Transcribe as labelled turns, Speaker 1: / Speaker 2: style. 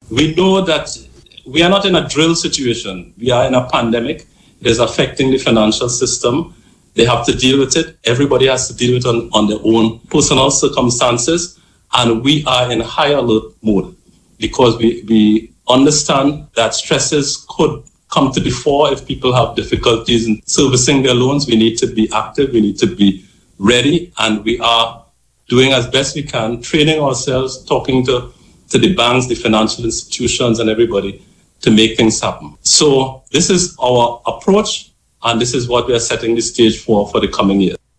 Speaker 1: We know that we are not in a drill situation. We are in a pandemic. It is affecting the financial system. They have to deal with it. Everybody has to deal with it on their own personal circumstances. And we are in high alert mode because we understand that stresses could come to the fore if people have difficulties in servicing their loans. We need to be active. We need to be ready. And we are doing as best we can, training ourselves, talking to the banks, the financial institutions, and everybody to make things happen. So this is our approach, and this is what we are setting the stage for the coming year.